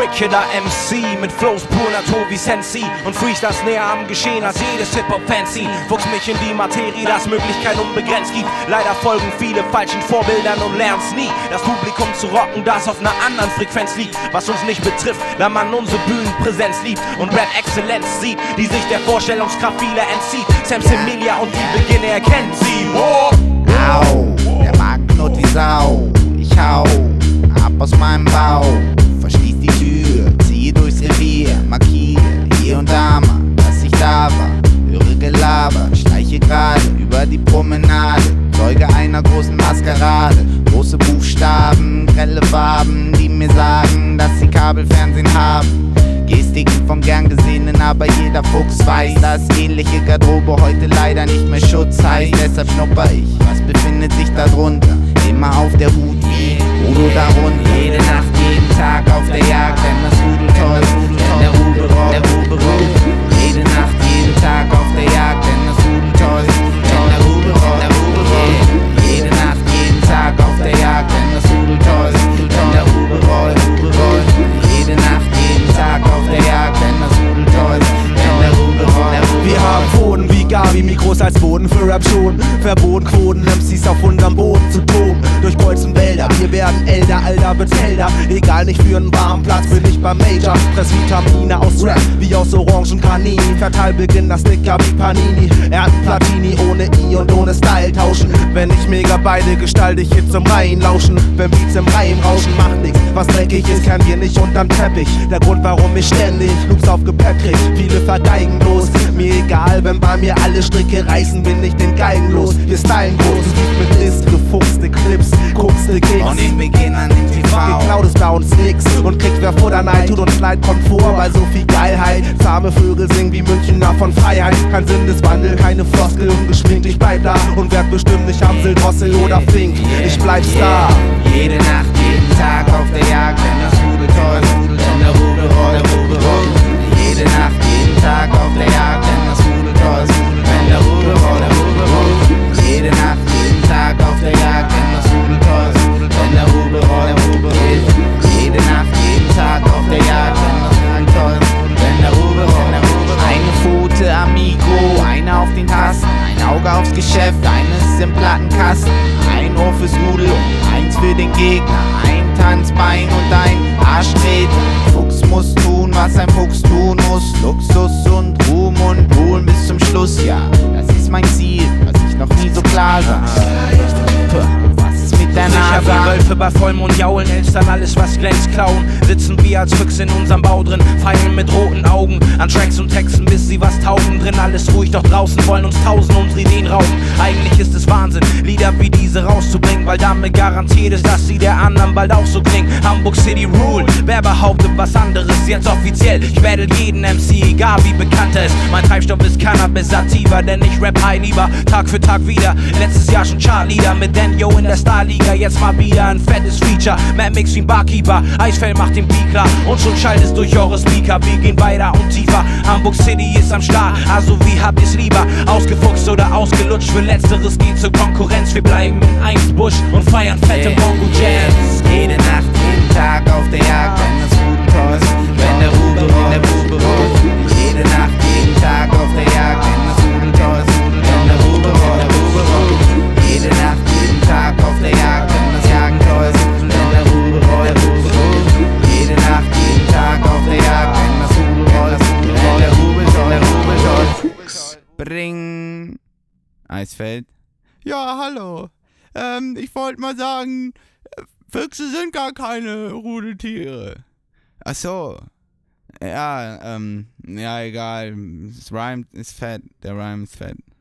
Killer MC mit Flows pur Natur wie Sensi und Freestyles näher am Geschehen als jedes Hip-Hop-Fancy. Wuchs mich in die Materie, das Möglichkeit unbegrenzt gibt. Leider folgen viele falschen Vorbildern und lernen's nie. Das Publikum zu rocken, das auf einer anderen Frequenz liegt, was uns nicht betrifft, da man unsere Bühnenpräsenz liebt und Rap-Exzellenz sieht, die sich der Vorstellungskraft vieler entzieht. Sam Semilia und die Beginne erkennt sie. Au, der Magen knurrt wie Sau. Ich hau ab aus meinem Bauch, verschließ die Tür, ziehe durchs Revier, markiere hier und da mal, dass ich da war. Höre Gelaber, schleiche gerade über die Promenade, Zeuge einer großen Maskerade. Große Buchstaben, grelle Farben, die mir sagen, dass sie Kabelfernsehen haben. Gestiken vom gern Gesehenen, aber jeder Fuchs weiß, dass ähnliche Garderobe heute leider nicht mehr Schutz heißt. Deshalb schnupper ich, was befindet sich da drunter? Immer auf der Hut wie Udo darunter. Jede Nacht, jeden Tag auf der Jagd, denn das Rudel toll, denn der Rubel rollt. Jede Nacht, jeden Tag auf der Jagd, denn das Rudel toll, denn der Rubel rollt. Jede Nacht, jeden Tag auf der Jagd, denn das Rudel toll, denn der Rubel rollt. Jede Nacht, jeden Tag auf der Jagd, denn das Rudel toll, denn der Rubel rollt. Wir haben Pfoten wie Gabi, Mikros als Boden für Rap schon. Verboten Quoten, MCs auf unserem Boden zu toben. Durchkreuzen Wälder, wir werden älter, Alter wird älter. Egal, nicht für einen warmen Platz, bin ich beim Major. Fress Vitamine aus Rap, wie aus Orangenkanini. Verteil Beginner Sticker wie Panini. Ernten Platini, ohne I und ohne Style tauschen. Wenn ich mega beide gestalte ich Hits im Reihen lauschen. Wenn Beats im Reim rauschen, macht nix. Was dreckig ist, kennen wir nicht unterm Teppich. Der Grund, warum ich ständig Loops auf Gepäck krieg. Viele vergeigen bloß, mir egal, wenn bei mir alle Stricke reißen, bin ich den Geigen los. Wir stylen groß, du siehst mit List, gefuchste Clips, guckste Kicks. Und den Beginn an den TV. Geklaut ist bei uns nix und kriegt wer vor der Neid. Tut uns leid, kommt vor bei so viel Geilheit. Zahme Vögel singen wie Münchner von Freiheit. Kein Sinneswandel, keine Floskel, ungeschminkt. Ich bleib da und werd bestimmt nicht Amsel, Drossel oder Fink. Ich bleib Star. Jede Nacht, jeden Tag auf der Jagd, denn das Rudel toll, denn der Rubel rollt. Jede Nacht, jeden Tag auf der Jagd, denn das Rudel toll, denn der Rubel rollt. Jede Nacht, jeden Tag auf der Jagd, denn das Rudel toll, denn der Rubel rollt. Jede Nacht, jeden Tag auf der Jagd, denn das Rudel toll, denn der Rubel rollt. Eine Pfote Amigo, eine auf den Tasten, ein Auge aufs Geschäft, eines im Plattenkasten, ein Ohr fürs Rudel und eins für den Gegner, ein Tanzbein und ein Arschtreter. Fuchs muss tun, was ein Fuchs tun muss, Luxus und Ruhm und Ruhen bis zum Schluss, ja, das ist mein Ziel, was ich noch nie so klar sah. Was ist mit der Sicher wie NASA? Wölfe bei Vollmond jaulen, Elstern alles was glänzt klauen. Sitzen wir als Füchse in unserem Bau drin, feilen mit roten Augen an Tracks und Texten, bis sie was taugen. Drin alles ruhig, doch draußen wollen uns tausend unsere Ideen rauben. Eigentlich ist es Wahnsinn, Lieder wie diese rauszubringen, weil damit garantiert ist, dass sie der anderen bald auch so klingen. Hamburg City Rule, wer behauptet was anderes, jetzt offiziell. Ich battle jeden MC, egal wie bekannt er ist. Mein Treibstoff ist Cannabis Sativa, denn ich rap high lieber Tag für Tag wieder. Letztes Jahr schon Chartleader mit Daniel in der Starliga, jetzt mal wieder ein fettes Feature. Mad Mix wie ein Barkeeper, Eisfell macht den Beat klar und schon schallt es durch eure Speaker. Wir gehen weiter und tiefer, Hamburg City ist am Start, also wie habt ihr's lieber? Ausgefuchst oder ausgelutscht, für Letzteres geht zur Konkurrenz. Wir bleiben in Einsbusch und feiern fette Bongo Jams. Jede Nacht, jeden Tag auf der Jagd, wenn das Rudel toll, wenn der Rubel rollt. Jede Nacht, jeden Tag auf der Jagd, wenn das Rudel toll, wenn der Rubel rollt. Jede Nacht, jeden Tag auf der Jagd, wenn das Jagen toll, wenn der Rubel rollt. Jede Nacht, jeden Tag auf der Jagd, wenn das Rudel rollt, wenn der Rubel toll. Bring. Eisfeld. Ja, hallo. Ich wollte mal sagen, Füchse sind gar keine Rudeltiere. Ach so. Ja, ja, egal. Das Rhyme ist fett. Der Rhyme ist fett.